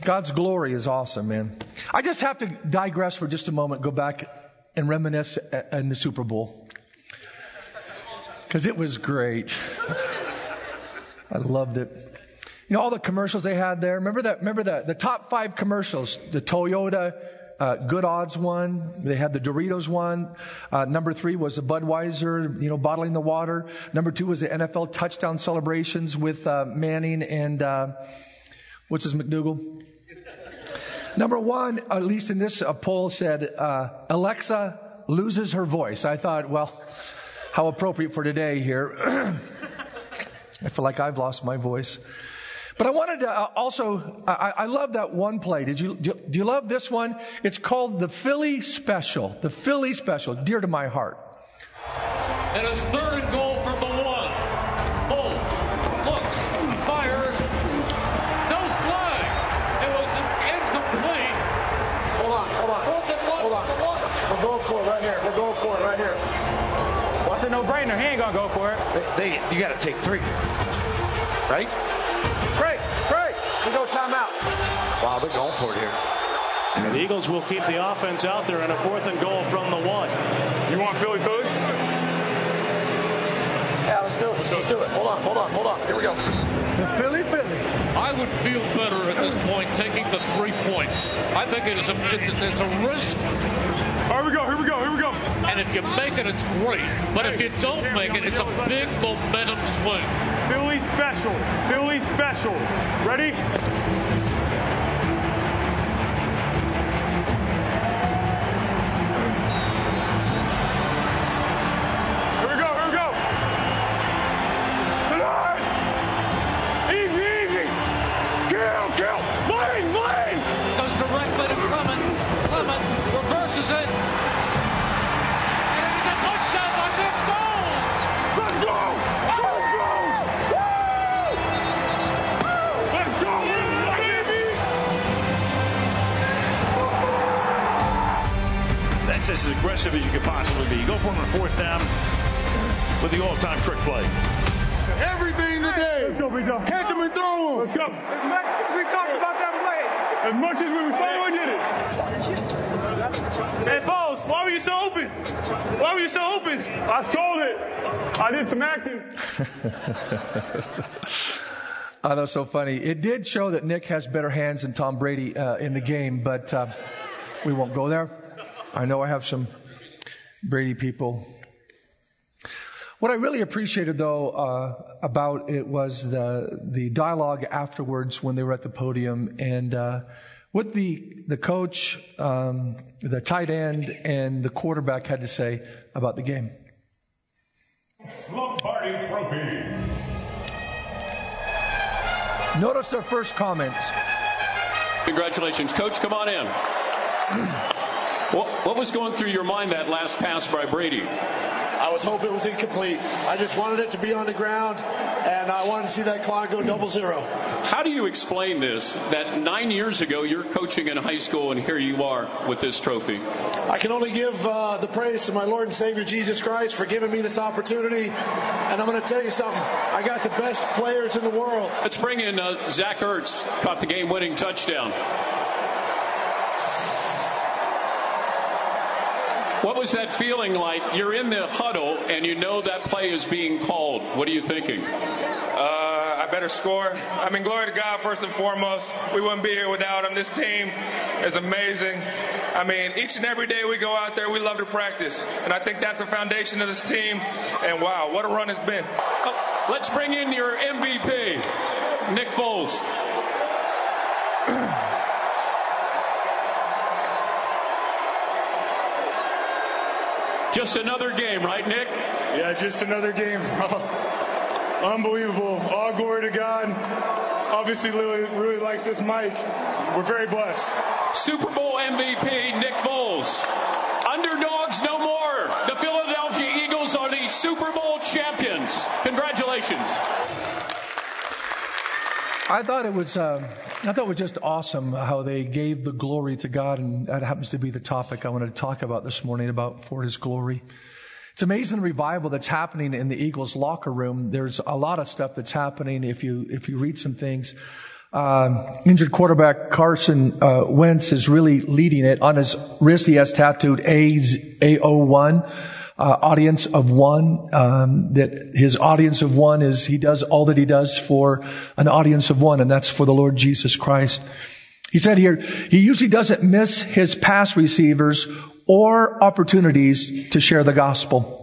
God's glory is awesome, man. I just have to digress for just a moment, go back and reminisce in the Super Bowl. Because it was great. I loved it. You know, all the commercials they had there. Remember that? The top 5 commercials. The Toyota Good Odds one. They had the Doritos one. Number 3 was the Budweiser, bottling the water. Number 2 was the NFL touchdown celebrations with Manning and what's his McDougal? Number 1, at least in this poll, said Alexa loses her voice. I thought, well, how appropriate for today here. I feel like I've lost my voice. But I wanted to also, I love that one play. Do you love this one? It's called the Philly Special. The Philly Special, dear to my heart. And it's 3rd and goal from the 1. Bull looks, fires, no flag. It was incomplete. Hold on. We're going for it right here. Well, it's a no-brainer. He ain't gonna go for it. You got to take 3, right? Great. We go timeout. Wow, they're going for it here. And the Eagles will keep the offense out there on a 4th and goal from the 1. You want Philly? Yeah, let's do it. Hold on. Here we go. The Philly. I would feel better at this point taking the 3 points. I think it's a risk. Here we go. And if you make it, it's great. But if you don't make it, it's a big momentum swing. Philly special. Ready? Here we go. Tonight. Easy. Kill. Lane. Goes directly to Clement reverses it. And it is a touchdown by Nick Foles. Let's go! That's as aggressive as you could possibly be. You go for him on 4th down with the all-time trick play. Everything today. Let's go, B-Dog. Catch him and throw him. Let's go. As much as we talked about that play, as much as we finally did it. Hey, Foles, why were you so open? I sold it. I did some acting. Oh, that was so funny. It did show that Nick has better hands than Tom Brady in the game, but we won't go there. I know I have some Brady people. What I really appreciated, though, about it was the dialogue afterwards when they were at the podium, and what the coach, the tight end, and the quarterback had to say about the game. Lombardi Trophy. Notice their first comments. Congratulations, Coach. Come on in. What was going through your mind that last pass by Brady? I was hoping it was incomplete. I just wanted it to be on the ground, and I wanted to see that clock go 0-0. How do you explain this, that 9 years ago you're coaching in high school and here you are with this trophy? I can only give the praise to my Lord and Savior Jesus Christ for giving me this opportunity. And I'm going to tell you something. I got the best players in the world. Let's bring in Zach Ertz, caught the game-winning touchdown. What was that feeling like? You're in the huddle and you know that play is being called. What are you thinking? I better score. I mean, glory to God first and foremost. We wouldn't be here without him. This team is amazing. I mean, each and every day we go out there, we love to practice. And I think that's the foundation of this team. And wow, what a run it's been. Let's bring in your MVP, Nick Foles. Just another game, right, Nick? Yeah, just another game. Unbelievable. All glory to God. Obviously, really likes this mic. We're very blessed. Super Bowl MVP, Nick Foles. Underdogs no more. The Philadelphia Eagles are the Super Bowl champions. Congratulations. I thought it was just awesome how they gave the glory to God, and that happens to be the topic I wanted to talk about this morning, about for His glory. It's amazing the revival that's happening in the Eagles locker room. There's a lot of stuff that's happening if you read some things. Injured quarterback Carson Wentz is really leading it. On his wrist, he has tattooed AO1, audience of one. That his audience of one is he does all that he does for an audience of one, and that's for the Lord Jesus Christ. He said here, he usually doesn't miss his pass receivers or opportunities to share the gospel.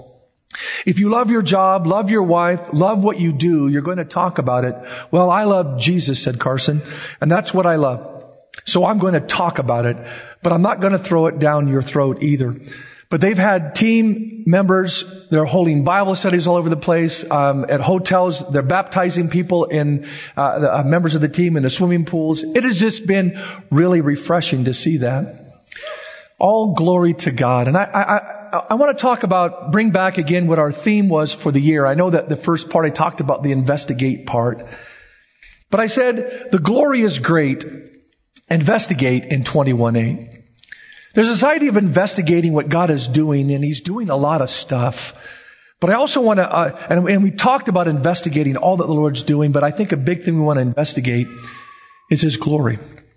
If you love your job, love your wife, love what you do, you're going to talk about it. Well, I love Jesus, said Carson, and that's what I love. So I'm going to talk about it, but I'm not going to throw it down your throat either. But they've had team members, they're holding Bible studies all over the place, at hotels, they're baptizing people in, members of the team in the swimming pools. It has just been really refreshing to see that. All glory to God. And I want to bring back again what our theme was for the year. I know that the first part I talked about the investigate part. But I said, the glory is great. Investigate in 21:8. There's this idea of investigating what God is doing, and He's doing a lot of stuff. But I also want to, and we talked about investigating all that the Lord's doing, but I think a big thing we want to investigate is His glory.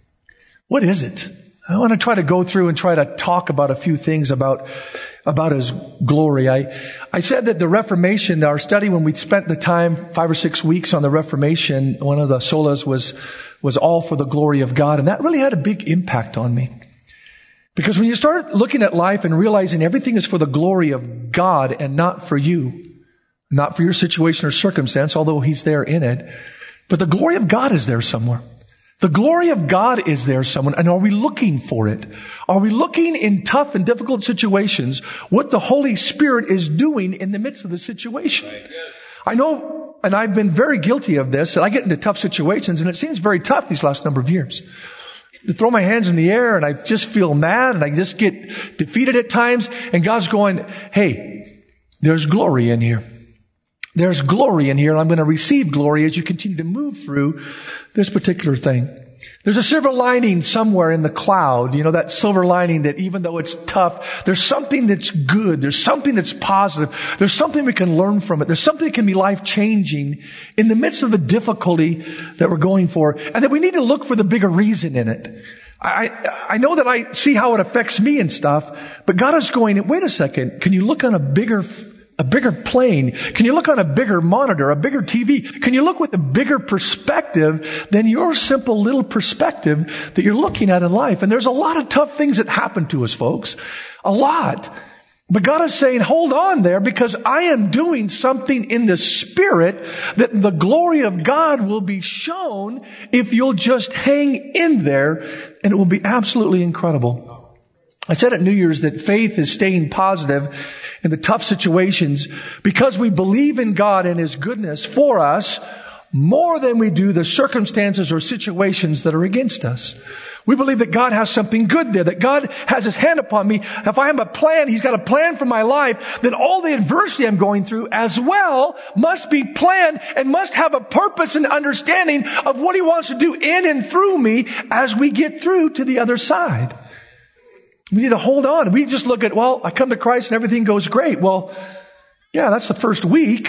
What is it? I want to try to go through and try to talk about a few things about His glory. I said that the Reformation, our study when we spent the time 5 or 6 weeks on the Reformation, one of the solas was all for the glory of God. And that really had a big impact on me. Because when you start looking at life and realizing everything is for the glory of God and not for you, not for your situation or circumstance, although He's there in it, but the glory of God is there somewhere. The glory of God is there somewhere. And are we looking for it? Are we looking in tough and difficult situations what the Holy Spirit is doing in the midst of the situation? I know, and I've been very guilty of this, that I get into tough situations and it seems very tough these last number of years. To throw my hands in the air and I just feel mad and I just get defeated at times, and God's going, hey, there's glory in here. There's glory in here, and I'm going to receive glory as you continue to move through this particular thing. There's a silver lining somewhere in the cloud, that silver lining that even though it's tough, there's something that's good. There's something that's positive. There's something we can learn from it. There's something that can be life-changing in the midst of the difficulty that we're going for, and that we need to look for the bigger reason in it. I know that I see how it affects me and stuff, but God is going, wait a second, can you look on a bigger plane? Can you look on a bigger monitor, a bigger TV? Can you look with a bigger perspective than your simple little perspective that you're looking at in life? And there's a lot of tough things that happen to us, folks. A lot. But God is saying, hold on there, because I am doing something in the Spirit that the glory of God will be shown if you'll just hang in there, and it will be absolutely incredible. I said at New Year's that faith is staying positive in the tough situations because we believe in God and His goodness for us more than we do the circumstances or situations that are against us. We believe that God has something good there, that God has His hand upon me. If I have a plan, He's got a plan for my life, then all the adversity I'm going through as well must be planned and must have a purpose and understanding of what He wants to do in and through me as we get through to the other side. We need to hold on. We just look at, well, I come to Christ and everything goes great. Well, yeah, that's the first week.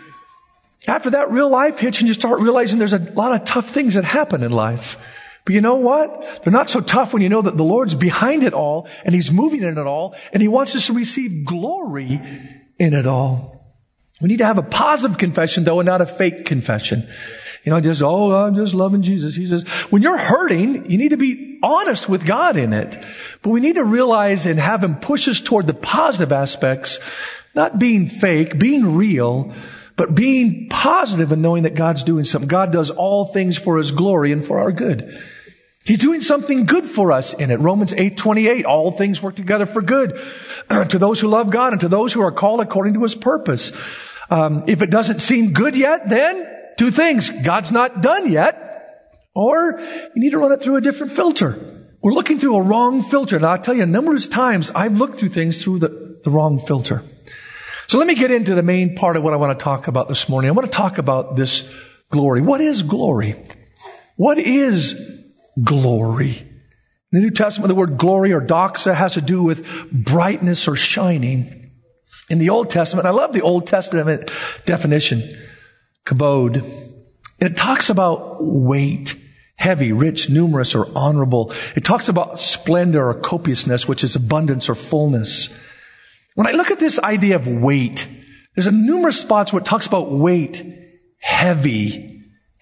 After that, real life hits and you start realizing there's a lot of tough things that happen in life. But you know what? They're not so tough when you know that the Lord's behind it all and He's moving in it all and He wants us to receive glory in it all. We need to have a positive confession, though, and not a fake confession. I'm just loving Jesus. He says, when you're hurting, you need to be honest with God in it. But we need to realize and have Him push us toward the positive aspects, not being fake, being real, but being positive and knowing that God's doing something. God does all things for His glory and for our good. He's doing something good for us in it. Romans 8:28, all things work together for good to those who love God and to those who are called according to His purpose. If it doesn't seem good yet, then two things. God's not done yet, or you need to run it through a different filter. We're looking through a wrong filter. And I'll tell you, numerous times I've looked through things through the wrong filter. So let me get into the main part of what I want to talk about this morning. I want to talk about this glory. What is glory? What is glory? In the New Testament, the word glory or doxa has to do with brightness or shining. In the Old Testament, I love the Old Testament definition, kabod. It talks about weight heavy, rich, numerous, or honorable. It talks about splendor or copiousness, which is abundance or fullness. When I look at this idea of weight, there's a numerous spots where it talks about weight, heavy.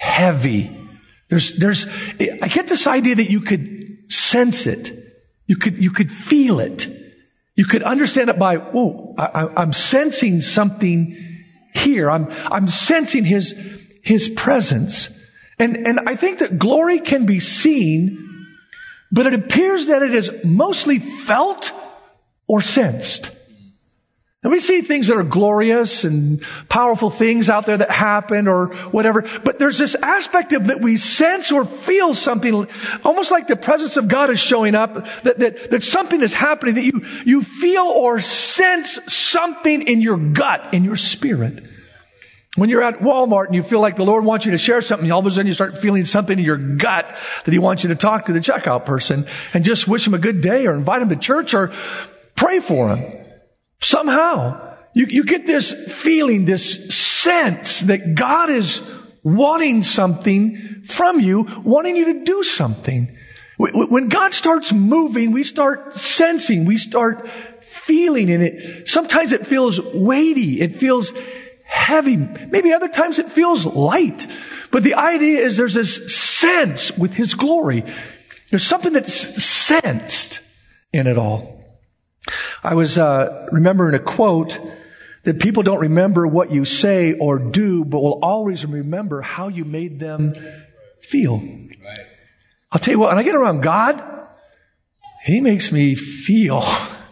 I get this idea that you could sense it. You could feel it. You could understand it by, I'm sensing something here. I'm sensing His presence. And I think that glory can be seen, but it appears that it is mostly felt or sensed. And we see things that are glorious and powerful things out there that happen or whatever. But there's this aspect of that we sense or feel something, almost like the presence of God is showing up, that something is happening, that you feel or sense something in your gut, in your spirit. When you're at Walmart and you feel like the Lord wants you to share something, all of a sudden you start feeling something in your gut that He wants you to talk to the checkout person and just wish him a good day or invite him to church or pray for him. Somehow, you get this feeling, this sense that God is wanting something from you, wanting you to do something. When God starts moving, we start sensing, we start feeling in it. Sometimes it feels weighty, it feels heavy. Maybe other times it feels light. But the idea is there's this sense with His glory. There's something that's sensed in it all. I was remembering a quote that people don't remember what you say or do, but will always remember how you made them feel. Right. I'll tell you what, when I get around God, He makes me feel.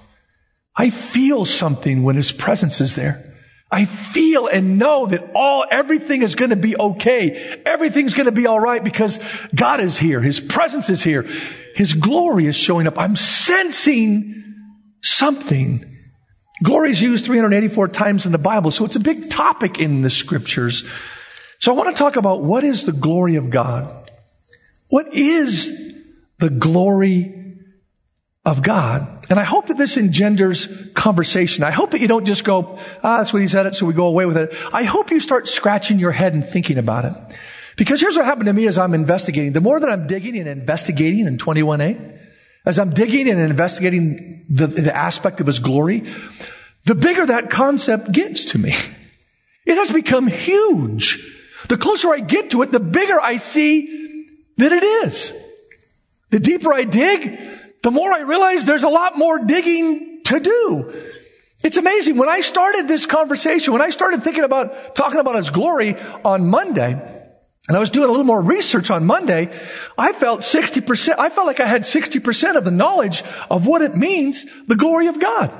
I feel something when His presence is there. I feel and know that everything is going to be okay. Everything's going to be all right because God is here. His presence is here. His glory is showing up. I'm sensing something. Glory is used 384 times in the Bible, so it's a big topic in the scriptures. So I want to talk about what is the glory of God. What is the glory of God? And I hope that this engenders conversation. I hope that you don't just go, that's what he said it, so we go away with it. I hope you start scratching your head and thinking about it. Because here's what happened to me as I'm investigating. The more that I'm digging and investigating in 21A, as I'm digging and investigating the aspect of His glory, the bigger that concept gets to me. It has become huge. The closer I get to it, the bigger I see that it is. The deeper I dig, the more I realize there's a lot more digging to do. It's amazing. When I started this conversation, when I started thinking about talking about His glory on Monday, and I was doing a little more research on Monday, I felt like I had 60% of the knowledge of what it means, the glory of God.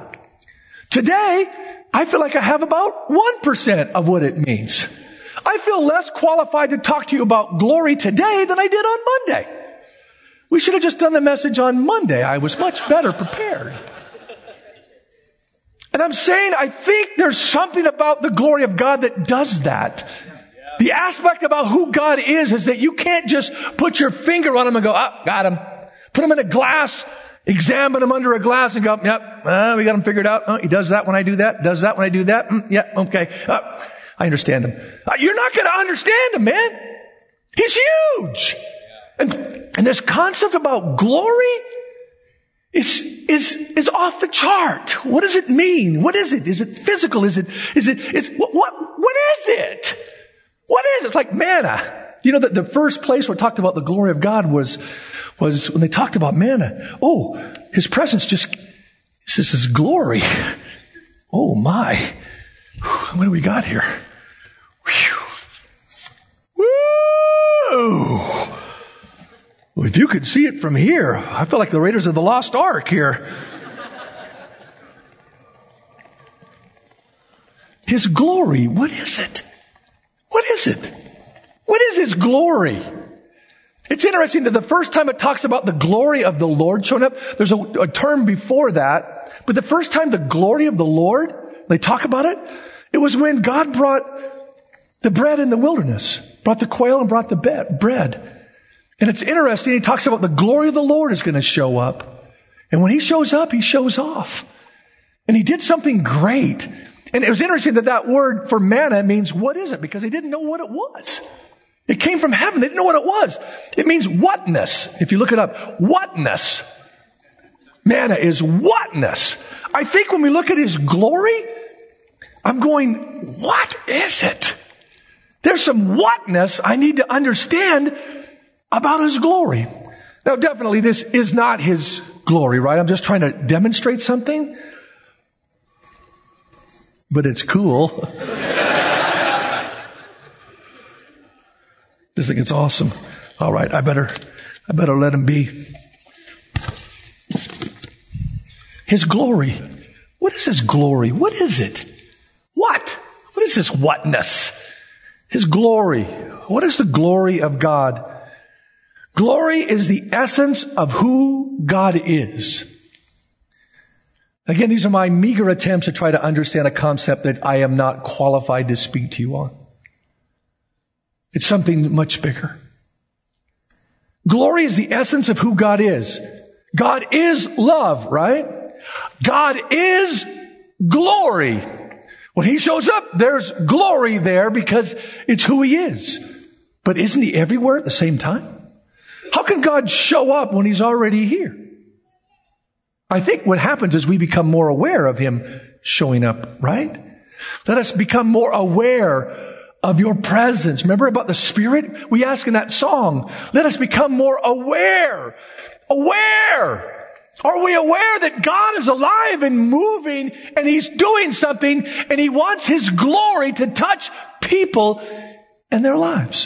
Today, I feel like I have about 1% of what it means. I feel less qualified to talk to you about glory today than I did on Monday. We should have just done the message on Monday. I was much better prepared. And I'm saying I think there's something about the glory of God that does that. The aspect about who God is that you can't just put your finger on Him and go, got Him. Put Him in a glass, examine Him under a glass and go, yep, we got Him figured out. He does that when I do that, does that when I do that. Yeah, okay. I understand Him. You're not going to understand Him, man. He's huge. And this concept about glory is off the chart. What does it mean? What is it? Is it physical? What is it? What is it? It's like manna. You know, the first place where it talked about the glory of God was when they talked about manna. Oh, His presence this is His glory. Oh my. What do we got here? Woo! Well, if you could see it from here, I feel like the Raiders of the Lost Ark here. His glory, what is it? What is it? What is His glory? It's interesting that the first time it talks about the glory of the Lord showing up, there's a term before that, but the first time the glory of the Lord, they talk about it, it was when God brought the bread in the wilderness, brought the quail and brought the bread. And it's interesting, He talks about the glory of the Lord is going to show up. And when He shows up, He shows off. And He did something great. And it was interesting that word for manna means what is it? Because they didn't know what it was. It came from heaven. They didn't know what it was. It means whatness. If you look it up, whatness. Manna is whatness. I think when we look at his glory, I'm going, what is it? There's some whatness I need to understand about his glory. Now, definitely this is not his glory, right? I'm just trying to demonstrate something. But it's cool. Just think it's awesome. All right, I better let him be. His glory. What is his glory? What is it? What is this whatness? His glory. What is the glory of God? Glory is the essence of who God is. Again, these are my meager attempts to try to understand a concept that I am not qualified to speak to you on. It's something much bigger. Glory is the essence of who God is. God is love, right? God is glory. When he shows up, there's glory there because it's who he is. But isn't he everywhere at the same time? How can God show up when he's already here? I think what happens is we become more aware of him showing up, right? Let us become more aware of your presence. Remember about the Spirit? We ask in that song, let us become more aware. Aware. Are we aware that God is alive and moving and he's doing something and he wants his glory to touch people and their lives?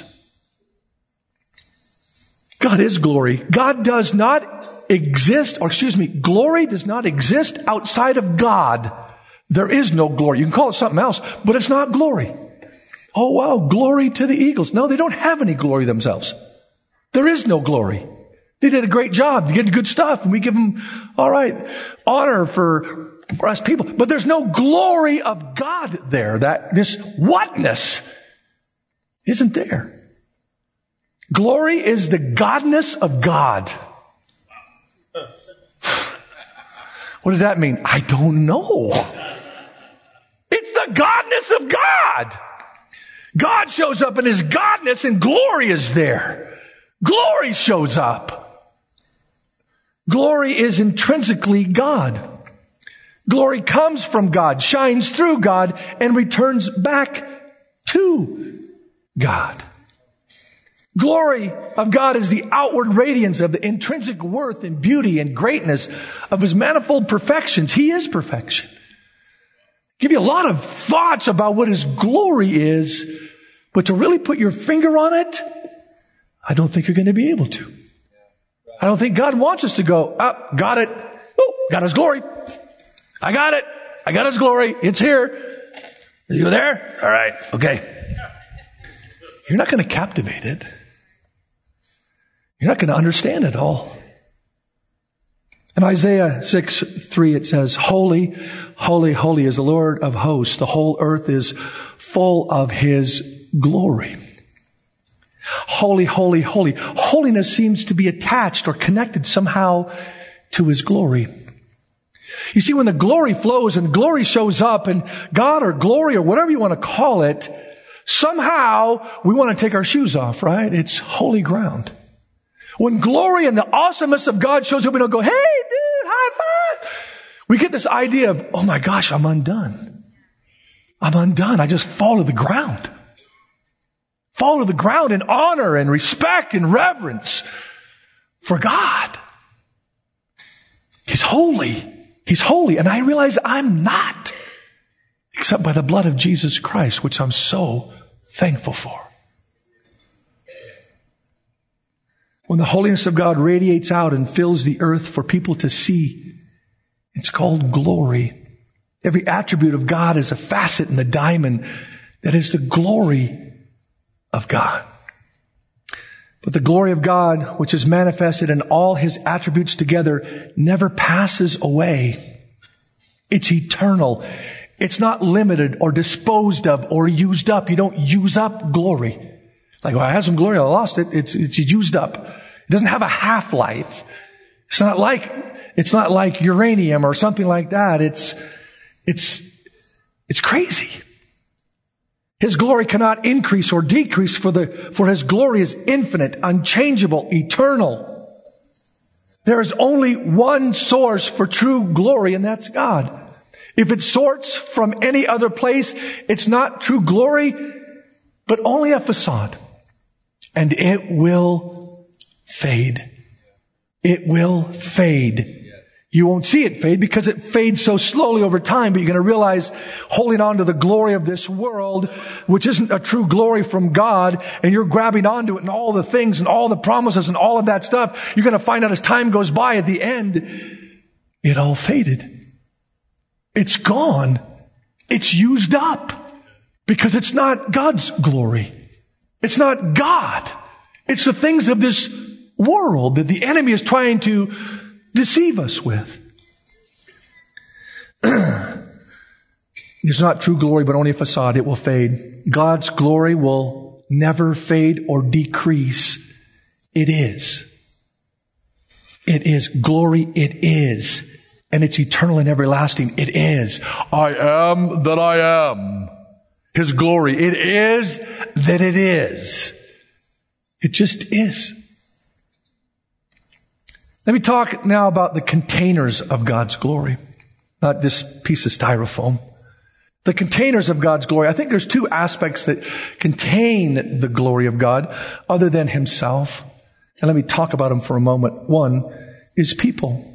God is glory. God does not exist, glory does not exist outside of God. There is no glory. You can call it something else, but it's not glory. Oh wow, glory to the Eagles. No, they don't have any glory themselves. There is no glory. They did a great job, getting good stuff, and we give them, all right, honor for us people. But there's no glory of God there. That this whatness isn't there. Glory is the godness of God. What does that mean? I don't know. It's the godness of God. God shows up in his godness and glory is there. Glory shows up. Glory is intrinsically God. Glory comes from God, shines through God, and returns back to God. Glory of God is the outward radiance of the intrinsic worth and beauty and greatness of his manifold perfections. He is perfection. Give you a lot of thoughts about what his glory is, but to really put your finger on it, I don't think you're going to be able to. I don't think God wants us to go, oh, got it. Oh, got his glory. I got it. I got his glory. It's here. Are you there? All right. Okay. You're not going to captivate it. You're not going to understand it all. In Isaiah 6:3, it says, Holy, holy, holy is the Lord of hosts. The whole earth is full of his glory. Holy, holy, holy. Holiness seems to be attached or connected somehow to his glory. You see, when the glory flows and glory shows up and God or glory or whatever you want to call it, somehow we want to take our shoes off, right? It's holy ground. When glory and the awesomeness of God shows up, we don't go, hey, dude, high five. We get this idea of, oh my gosh, I'm undone. I'm undone. I just fall to the ground. Fall to the ground in honor and respect and reverence for God. He's holy. He's holy. And I realize I'm not, except by the blood of Jesus Christ, which I'm so thankful for. When the holiness of God radiates out and fills the earth for people to see, it's called glory. Every attribute of God is a facet in the diamond that is the glory of God. But the glory of God, which is manifested in all his attributes together, never passes away. It's eternal. It's not limited or disposed of or used up. You don't use up glory. Like, well, I had some glory, I lost it. It's used up. It doesn't have a half-life. It's not like uranium or something like that. It's crazy. His glory cannot increase or decrease, for His glory is infinite, unchangeable, eternal. There is only one source for true glory, and that's God. If it sorts from any other place, it's not true glory, but only a facade. And it will fade. It will fade. You won't see it fade because it fades so slowly over time, but you're going to realize holding on to the glory of this world, which isn't a true glory from God, and you're grabbing onto it and all the things and all the promises and all of that stuff, you're going to find out as time goes by at the end, it all faded. It's gone. It's used up because it's not God's glory. It's not God. It's the things of this world that the enemy is trying to deceive us with. It's not true glory, but only a facade. It will fade. God's glory will never fade or decrease. It is. It is. Glory, it is. And it's eternal and everlasting. It is. I am that I am. His glory. It is that it is. It just is. Let me talk now about the containers of God's glory, not this piece of styrofoam. The containers of God's glory. I think there's two aspects that contain the glory of God other than Himself. And let me talk about them for a moment. One is people.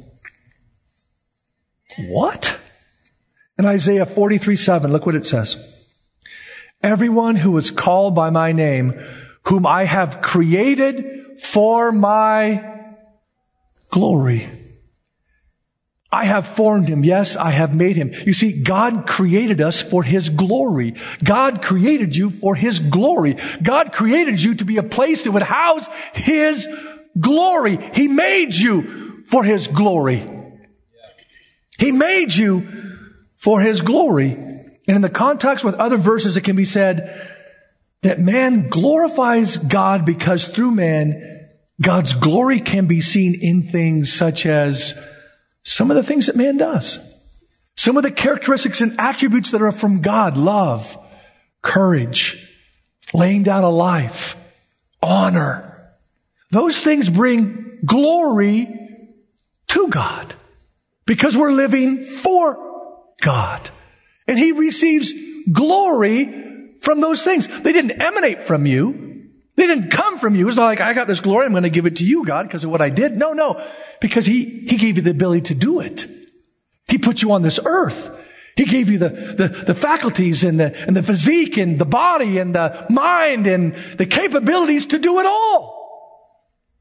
What? In Isaiah 43:7, look what it says. Everyone who is called by my name, whom I have created for my glory. I have formed him. Yes, I have made him. You see, God created us for His glory. God created you for His glory. God created you to be a place that would house His glory. He made you for His glory. He made you for His glory. And in the context with other verses, it can be said that man glorifies God because through man, God's glory can be seen in things such as some of the things that man does. Some of the characteristics and attributes that are from God. Love, courage, laying down a life, honor. Those things bring glory to God because we're living for God. And He receives glory from those things. They didn't emanate from you. They didn't come from you. It's not like, I got this glory, I'm going to give it to you, God, because of what I did. No. Because He gave you the ability to do it. He put you on this earth. He gave you the faculties and the physique and the body and the mind and the capabilities to do it all.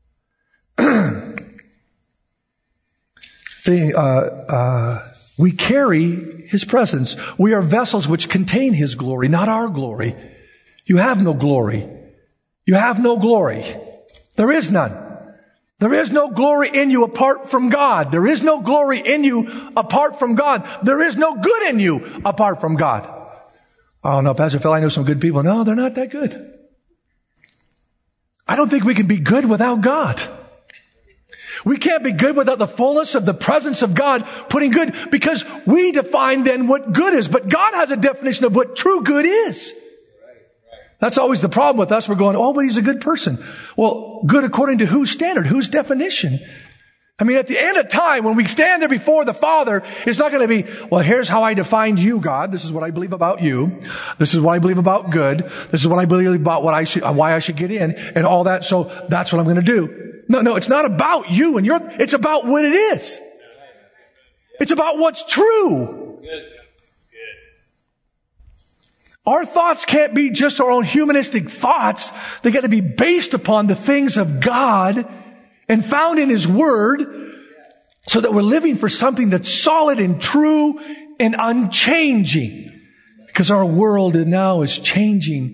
We carry His presence. We are vessels which contain His glory, not our glory. You have no glory. You have no glory. There is none. There is no glory in you apart from God. There is no glory in you apart from God. There is no good in you apart from God. Oh no, Pastor Phil, I know some good people. No, they're not that good. I don't think we can be good without God. We can't be good without the fullness of the presence of God putting good, because we define then what good is. But God has a definition of what true good is. That's always the problem with us. We're going, oh, but he's a good person. Well, good according to whose standard, whose definition? I mean, at the end of time, when we stand there before the Father, it's not going to be, well, here's how I defined you, God. This is what I believe about you. This is what I believe about good. This is what I believe about why I should get in and all that. So that's what I'm going to do. No, it's not about you and it's about what it is. It's about what's true. Our thoughts can't be just our own humanistic thoughts. They got to be based upon the things of God and found in His Word, so that we're living for something that's solid and true and unchanging. Because our world now is changing.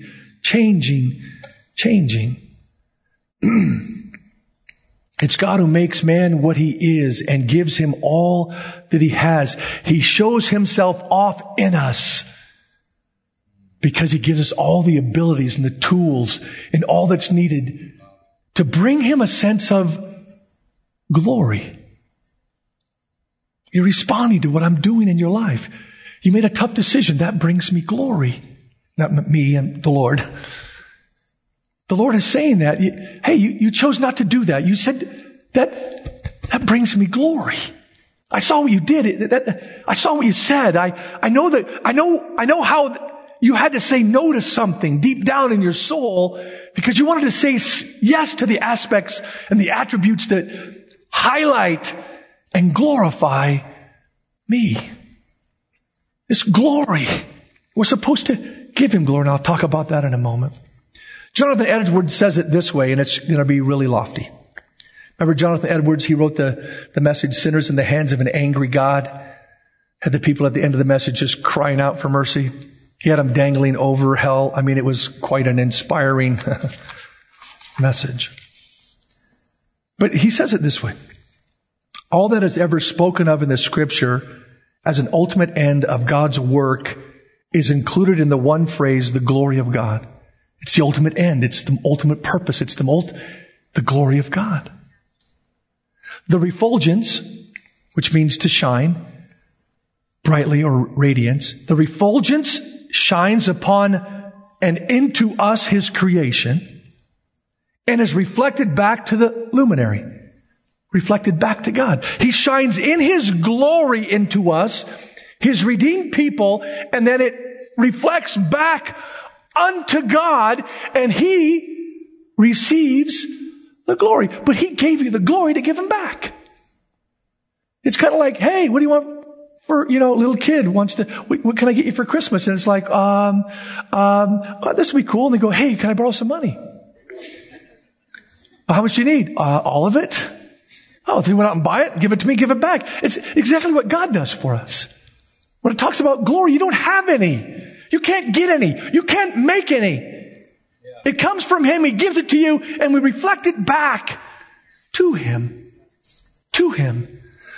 It's God who makes man what he is and gives him all that he has. He shows Himself off in us, because He gives us all the abilities and the tools and all that's needed to bring Him a sense of glory. You're responding to what I'm doing in your life. You made a tough decision. That brings me glory. Not me and the Lord. The Lord is saying that, hey, you chose not to do that. You said that brings me glory. I saw what you did. I saw what you said. I know how you had to say no to something deep down in your soul because you wanted to say yes to the aspects and the attributes that highlight and glorify me. This glory. We're supposed to give him glory, and I'll talk about that in a moment. Jonathan Edwards says it this way, and it's going to be really lofty. Remember Jonathan Edwards? He wrote the message, Sinners in the Hands of an Angry God. Had the people at the end of the message just crying out for mercy. He had them dangling over hell. I mean, it was quite an inspiring message. But he says it this way. All that is ever spoken of in the Scripture as an ultimate end of God's work is included in the one phrase, the glory of God. It's the ultimate end. It's the ultimate purpose. It's the glory of God. The refulgence, which means to shine brightly or radiance, the refulgence shines upon and into us, his creation, and is reflected back to the luminary, reflected back to God. He shines in his glory into us, his redeemed people, and then it reflects back unto God, and he receives the glory. But he gave you the glory to give him back. It's kind of like, hey, what do you want for, a little kid wants to, what can I get you for Christmas? And it's like, this would be cool. And they go, hey, can I borrow some money? How much do you need? All of it. Oh, if you went out and buy it, give it to me, give it back. It's exactly what God does for us. When it talks about glory, you don't have any. You can't get any. You can't make any. It comes from him. He gives it to you, and we reflect it back to him. To him.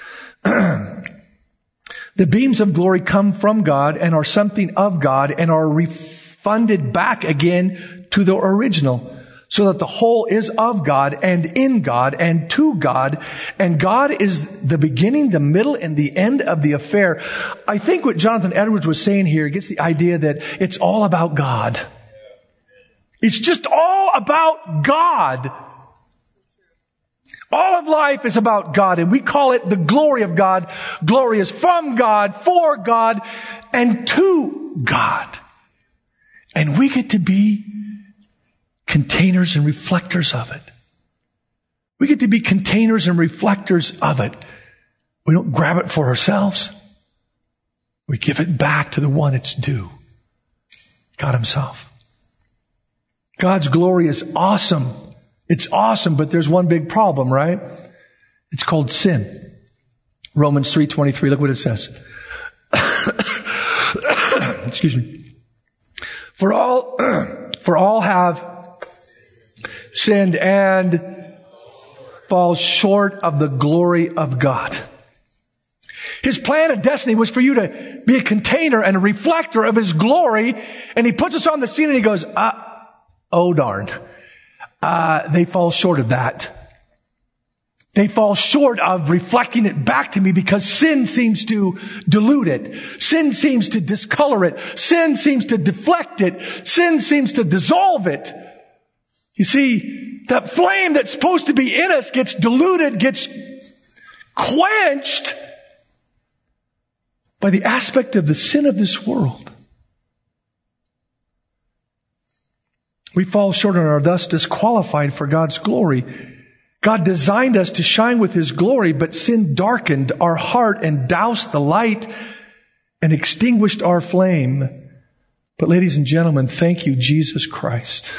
The beams of glory come from God and are something of God and are refunded back again to the original, so that the whole is of God and in God and to God, and God is the beginning, the middle, and the end of the affair. I think what Jonathan Edwards was saying here gets the idea that it's all about God. It's just all about God. All of life is about God, and we call it the glory of God. Glory is from God, for God, and to God. And we get to be containers and reflectors of it. We get to be containers and reflectors of it. We don't grab it for ourselves. We give it back to the one it's due. God himself. God's glory is awesome. It's awesome, but there's one big problem, right? It's called sin. Romans 3:23, look what it says. Excuse me. For all have sinned and fall short of the glory of God. His plan and destiny was for you to be a container and a reflector of his glory, and he puts us on the scene and he goes, oh darn. They fall short of that. They fall short of reflecting it back to me because sin seems to dilute it. Sin seems to discolor it. Sin seems to deflect it. Sin seems to dissolve it. You see, that flame that's supposed to be in us gets diluted, gets quenched by the aspect of the sin of this world. We fall short and are thus disqualified for God's glory. God designed us to shine with his glory, but sin darkened our heart and doused the light and extinguished our flame. But ladies and gentlemen, thank you, Jesus Christ.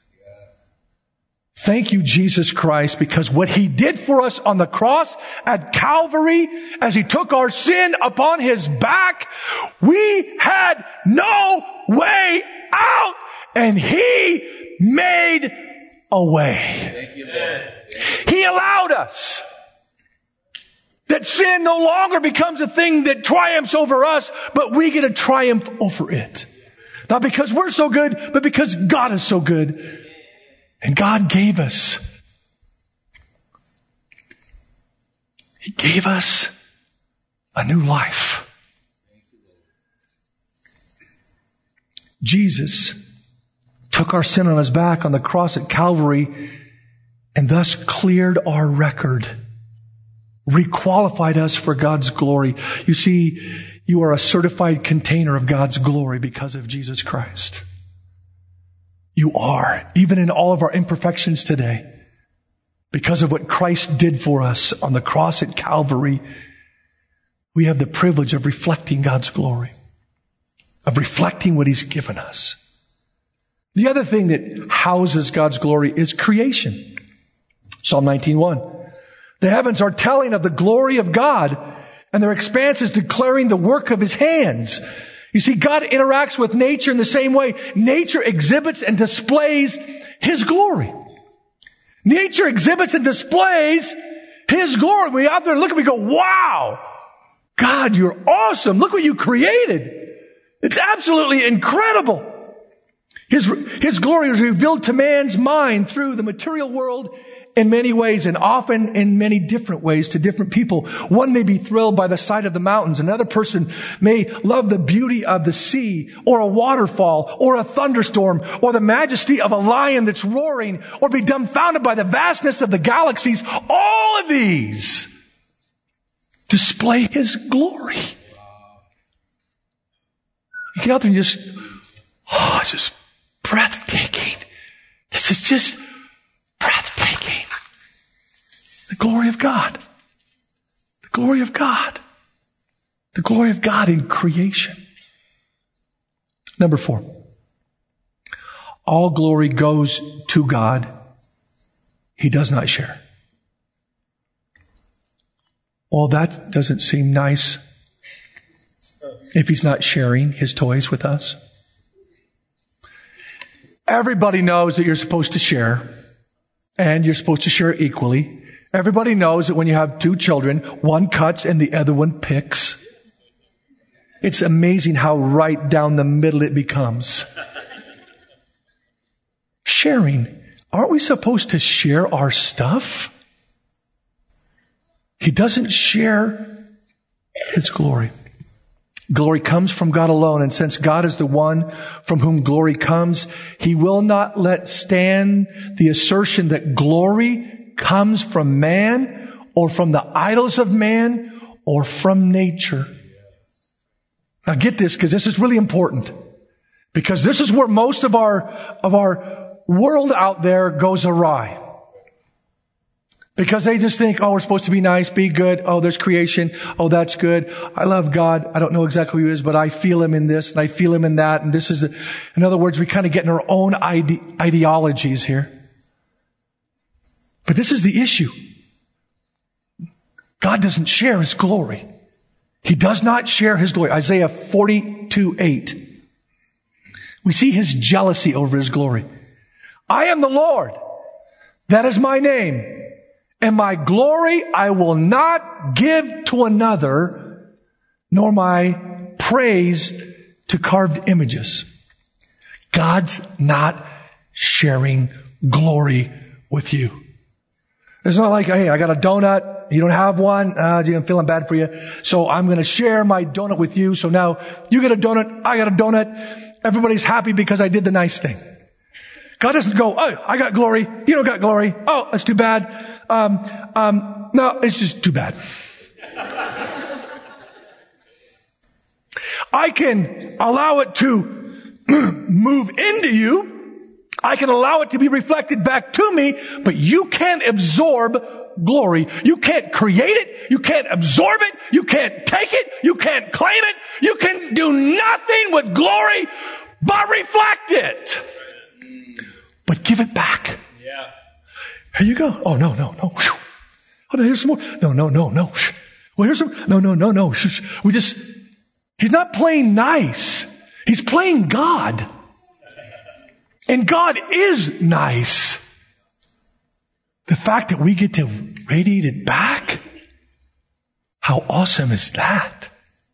Thank you, Jesus Christ, because what he did for us on the cross at Calvary, as he took our sin upon his back, we had no way out, and he made a way. Thank you, Lord. He allowed us. That sin no longer becomes a thing that triumphs over us, but we get to triumph over it. Not because we're so good, but because God is so good. And God gave us. He gave us a new life. Jesus took our sin on his back on the cross at Calvary and thus cleared our record, requalified us for God's glory. You see, you are a certified container of God's glory because of Jesus Christ. You are, even in all of our imperfections today, because of what Christ did for us on the cross at Calvary. We have the privilege of reflecting God's glory, of reflecting what he's given us. The other thing that houses God's glory is creation. Psalm 19:1. The heavens are telling of the glory of God, and their expanse is declaring the work of his hands. You see, God interacts with nature in the same way. Nature exhibits and displays his glory. Nature exhibits and displays his glory. We out there look and we go, wow, God, you're awesome. Look what you created. It's absolutely incredible. His glory is revealed to man's mind through the material world in many ways, and often in many different ways to different people. One may be thrilled by the sight of the mountains. Another person may love the beauty of the sea, or a waterfall, or a thunderstorm, or the majesty of a lion that's roaring, or be dumbfounded by the vastness of the galaxies. All of these display his glory. You get out there and just, it's just breathtaking. This is just breathtaking. The glory of God. The glory of God. The glory of God in creation. Number 4. All glory goes to God. He does not share. Well, that doesn't seem nice if he's not sharing his toys with us. Everybody knows that you're supposed to share, and you're supposed to share equally. Everybody knows that when you have 2 children, one cuts and the other one picks. It's amazing how right down the middle it becomes. Sharing. Aren't we supposed to share our stuff? He doesn't share his glory. Glory comes from God alone, and since God is the one from whom glory comes, he will not let stand the assertion that glory comes from man, or from the idols of man, or from nature. Now get this, because this is really important. Because this is where most of our world out there goes awry. Because they just think, we're supposed to be nice, be good. There's creation. That's good. I love God. I don't know exactly who he is, but I feel him in this and I feel him in that. And this is in other words, we kind of get in our own ideologies here. But this is the issue. God doesn't share his glory. He does not share his glory. Isaiah 42:8. We see his jealousy over his glory. I am the Lord. That is my name. And my glory I will not give to another, nor my praise to carved images. God's not sharing glory with you. It's not like, hey, I got a donut. You don't have one. I'm feeling bad for you. So I'm going to share my donut with you. So now you get a donut. I got a donut. Everybody's happy because I did the nice thing. God doesn't go, I got glory. You don't got glory. That's too bad. No, it's just too bad. I can allow it to move into you. I can allow it to be reflected back to me, but you can't absorb glory. You can't create it. You can't absorb it. You can't take it. You can't claim it. You can do nothing with glory but reflect it. But give it back. Yeah. Here you go. Oh, no. Here's some more. No. Well, here's some. No. He's not playing nice. He's playing God. And God is nice. The fact that we get to radiate it back, how awesome is that?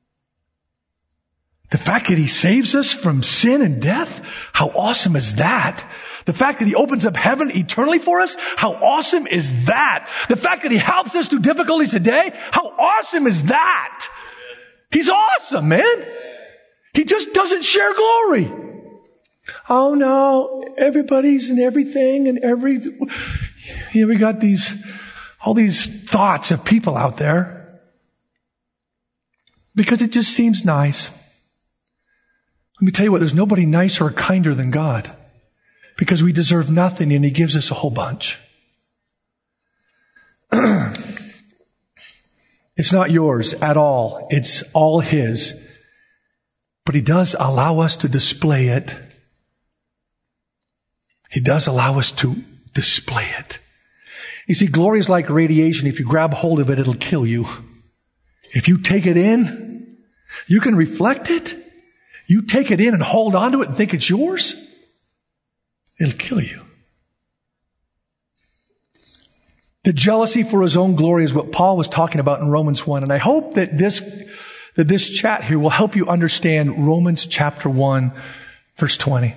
The fact that he saves us from sin and death, how awesome is that? The fact that he opens up heaven eternally for us, how awesome is that? The fact that he helps us through difficulties today, how awesome is that? He's awesome, man. He just doesn't share glory. Oh no, everybody's and everything and we got all these thoughts of people out there because it just seems nice. Let me tell you what, there's nobody nicer or kinder than God because we deserve nothing and He gives us a whole bunch. It's not yours at all. It's all His. But He does allow us to display it. He does allow us to display it. You see, glory is like radiation. If you grab hold of it, it'll kill you. If you take it in, you can reflect it. You take it in and hold on to it and think it's yours, it'll kill you. The jealousy for his own glory is what Paul was talking about in Romans 1. And I hope that this chat here will help you understand Romans chapter 1, verse 20.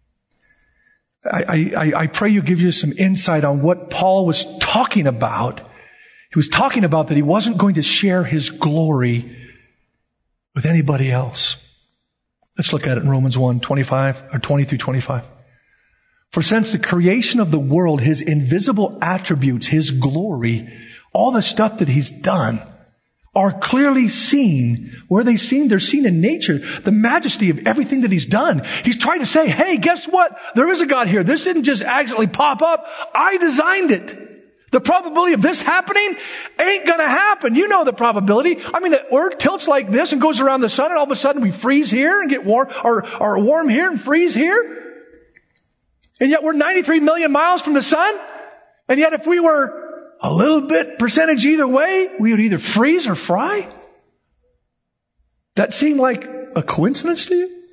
I pray you give you some insight on what Paul was talking about. He was talking about that he wasn't going to share his glory with anybody else. Let's look at it in Romans 1, 25 or 20 through 25. For since the creation of the world, His invisible attributes, His glory, all the stuff that He's done, are clearly seen. Where are they seen? They're seen in nature. The majesty of everything that He's done. He's trying to say, hey, guess what? There is a God here. This didn't just accidentally pop up. I designed it. The probability of this happening ain't gonna happen. You know the probability. I mean, the earth tilts like this and goes around the sun and all of a sudden we freeze here and get warm, or warm here and freeze here. And yet we're 93 million miles from the sun. And yet if we were a little bit percentage either way, we would either freeze or fry. That seem like a coincidence to you?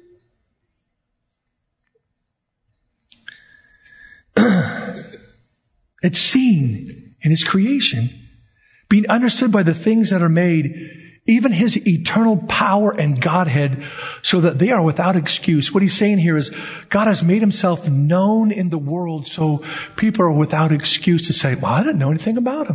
It's seen in His creation, being understood by the things that are made, even His eternal power and Godhead, so that they are without excuse. What He's saying here is God has made Himself known in the world so people are without excuse to say, well, I didn't know anything about Him.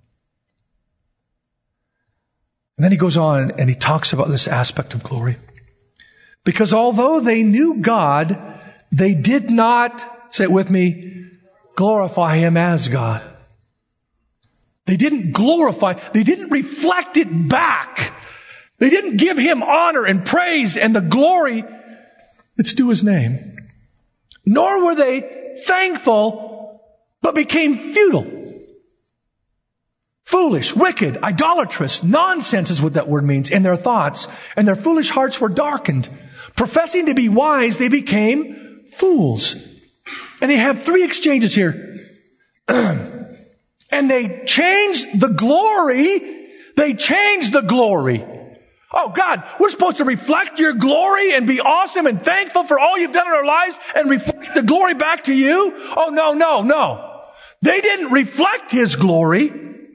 And then he goes on and he talks about this aspect of glory. Because although they knew God, they did not, say it with me, glorify Him as God. They didn't glorify, they didn't reflect it back. They didn't give Him honor and praise and the glory that's due His name. Nor were they thankful, but became futile. Foolish, wicked, idolatrous, nonsense is what that word means in their thoughts. And their foolish hearts were darkened. Professing to be wise, they became fools. And they have three exchanges here. And they changed the glory. They changed the glory. Oh God, we're supposed to reflect Your glory and be awesome and thankful for all You've done in our lives and reflect the glory back to You. Oh no. They didn't reflect His glory.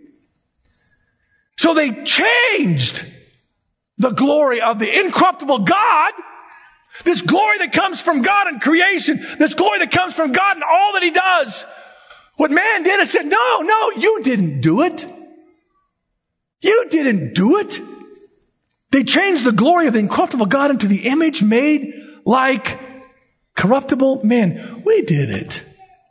So they changed the glory of the incorruptible God. This glory that comes from God in creation. This glory that comes from God in all that He does. What man did is said, no, you didn't do it. You didn't do it. They changed the glory of the incorruptible God into the image made like corruptible men. We did it.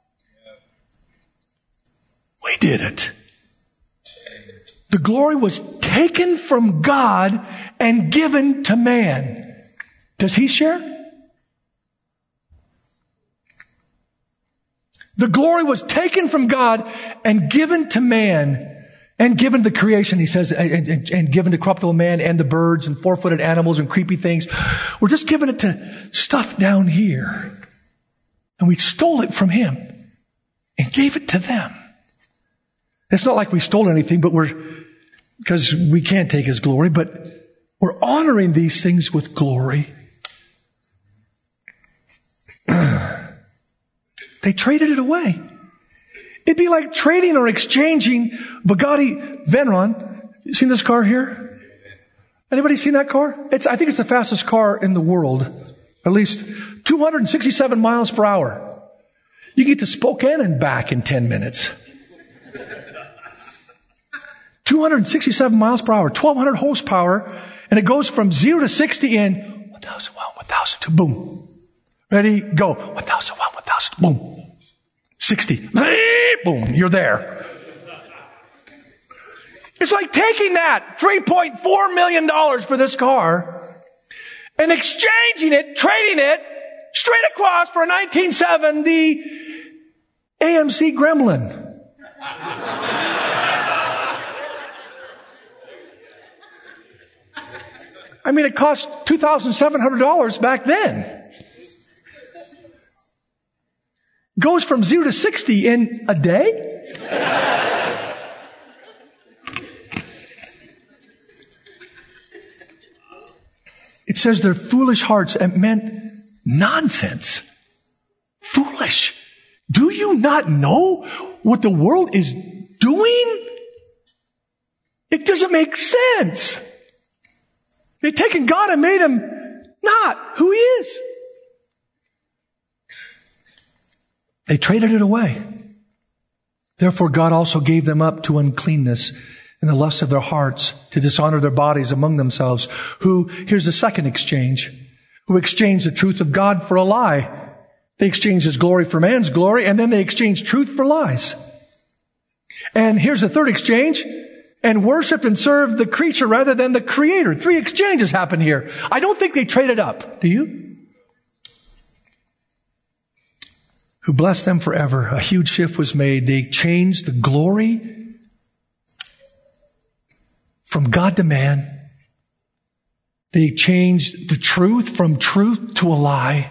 We did it. The glory was taken from God and given to man. Does he share? The glory was taken from God and given to man. And given the creation, he says, and given to corruptible man and the birds and four-footed animals and creepy things. We're just giving it to stuff down here. And we stole it from him and gave it to them. It's not like we stole anything, but because we can't take his glory, but we're honoring these things with glory. They traded it away. It'd be like trading or exchanging Bugatti Veyron. You seen this car here? Anybody seen that car? I think it's the fastest car in the world. At least 267 miles per hour. You get to Spokane and back in 10 minutes. 267 miles per hour, 1,200 horsepower, and it goes from 0 to 60 in 1,001, 1,002, boom. Ready? Go. 1,001, 1,000. Boom. 60. Boom. You're there. It's like taking that $3.4 million for this car and exchanging it, trading it straight across for a 1970 AMC Gremlin. I mean, it cost $2,700 back then. Goes from 0 to 60 in a day? It says their foolish hearts. It meant nonsense. Foolish. Do you not know what the world is doing? It doesn't make sense. They've taken God and made him not who he is. They traded it away. Therefore, God also gave them up to uncleanness in the lust of their hearts, to dishonor their bodies among themselves, who, here's the second exchange, who exchanged the truth of God for a lie. They exchanged his glory for man's glory, and then they exchanged truth for lies. And here's the third exchange, and worshiped and served the creature rather than the Creator. 3 exchanges happen here. I don't think they traded up. Do you? Who blessed them forever. A huge shift was made. They changed the glory from God to man. They changed the truth from truth to a lie.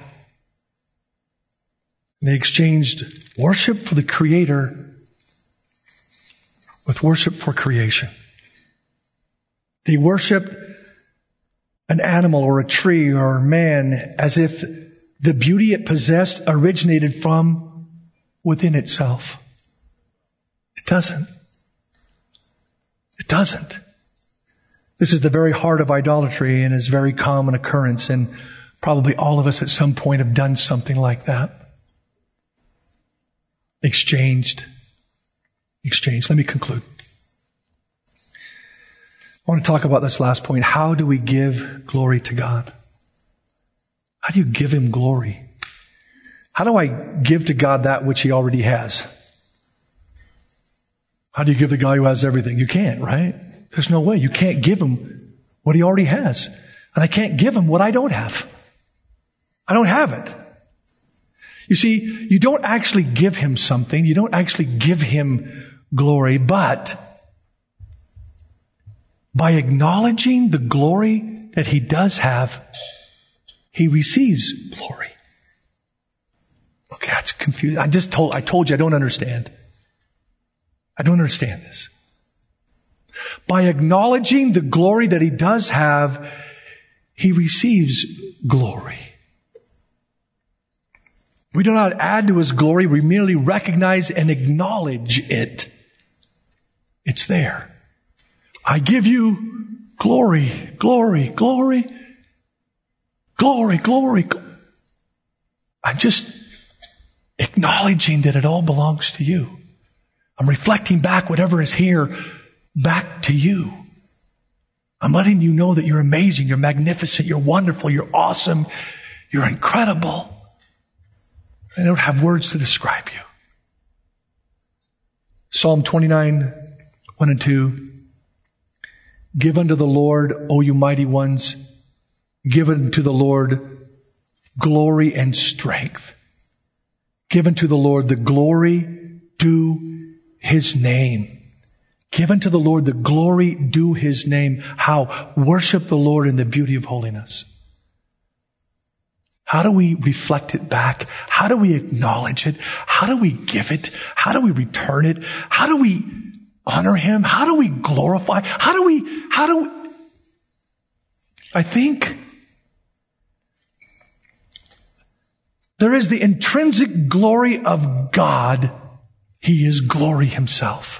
They exchanged worship for the Creator with worship for creation. They worshiped an animal or a tree or a man as if the beauty it possessed originated from within itself. It doesn't. It doesn't. This is the very heart of idolatry and is a very common occurrence, and probably all of us at some point have done something like that. Exchanged. Let me conclude. I want to talk about this last point. How do we give glory to God? How do you give him glory? How do I give to God that which he already has? How do you give the guy who has everything? You can't, right? There's no way. You can't give him what he already has. And I can't give him what I don't have. I don't have it. You see, you don't actually give him something. You don't actually give him glory, but by acknowledging the glory that he does have, he receives glory. Okay, that's confusing. I told you I don't understand. I don't understand this. By acknowledging the glory that he does have, he receives glory. We do not add to his glory. We merely recognize and acknowledge it. It's there. I give you glory, glory, glory, glory, glory. I'm just acknowledging that it all belongs to you. I'm reflecting back whatever is here back to you. I'm letting you know that you're amazing, you're magnificent, you're wonderful, you're awesome, you're incredible. I don't have words to describe you. Psalm 29, 1 and 2. Give unto the Lord, O you mighty ones. Give unto the Lord glory and strength. Give unto the Lord the glory due his name. Give unto the Lord the glory due his name. How? Worship the Lord in the beauty of holiness. How do we reflect it back? How do we acknowledge it? How do we give it? How do we return it? How do we honor him? How do we glorify? I think there is the intrinsic glory of God. He is glory himself.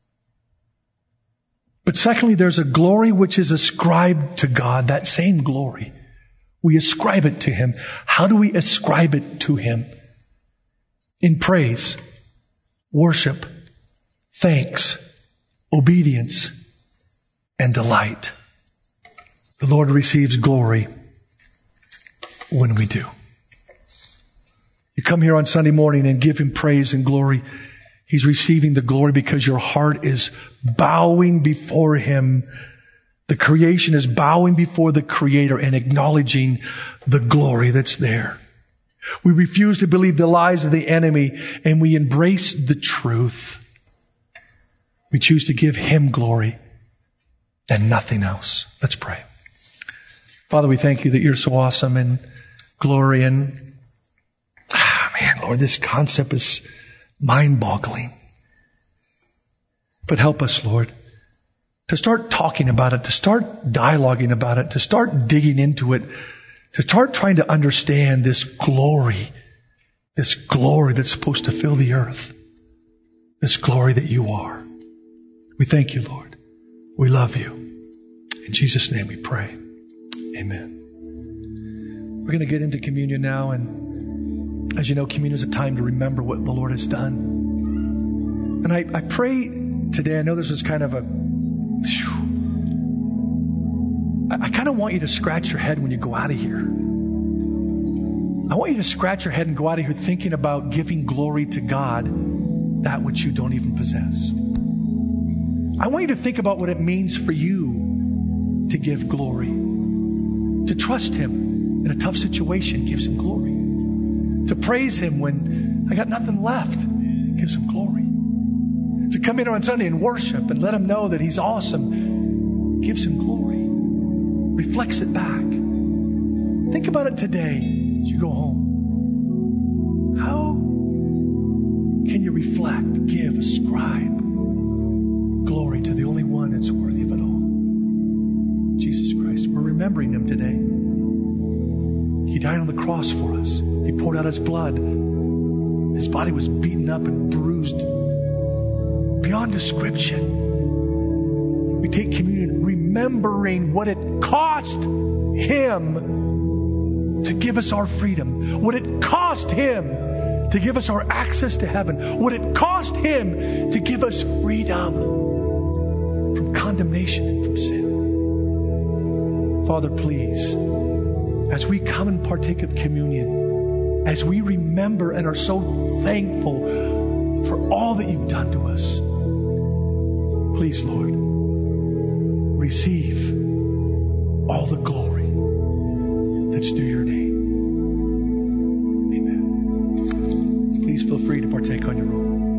But secondly, there's a glory which is ascribed to God, that same glory. We ascribe it to him. How do we ascribe it to him? In praise, worship, thanks, obedience, and delight. The Lord receives glory when we do. You come here on Sunday morning and give Him praise and glory. He's receiving the glory because your heart is bowing before Him. The creation is bowing before the Creator and acknowledging the glory that's there. We refuse to believe the lies of the enemy and we embrace the truth. We choose to give Him glory and nothing else. Let's pray. Father, we thank You that You're so awesome in glory. And man, Lord, this concept is mind-boggling. But help us, Lord, to start talking about it, to start dialoguing about it, to start digging into it, to start trying to understand this glory that's supposed to fill the earth, this glory that You are. We thank You, Lord. We love You. In Jesus' name we pray. Amen. We're going to get into communion now, and as you know, communion is a time to remember what the Lord has done. And I pray today, I know this is kind of I kind of want you to scratch your head when you go out of here. I want you to scratch your head and go out of here thinking about giving glory to God, that which you don't even possess. I want you to think about what it means for you to give glory. To trust Him in a tough situation gives Him glory. To praise Him when I got nothing left gives Him glory. To come in on Sunday and worship and let Him know that He's awesome gives Him glory. Reflects it back. Think about it today as you go home. How can you reflect, give, ascribe glory to the only one that's worthy of it all? Jesus Christ. We're remembering Him today. He died on the cross for us. He poured out His blood. His body was beaten up and bruised beyond description. We take communion remembering what it cost Him to give us our freedom. What it cost Him to give us our access to heaven. What it cost Him to give us freedom from condemnation and from sin. Father, please, as we come and partake of communion, as we remember and are so thankful for all that You've done to us, please, Lord, receive all the glory that's due Your name. Amen. Please feel free to partake on your own.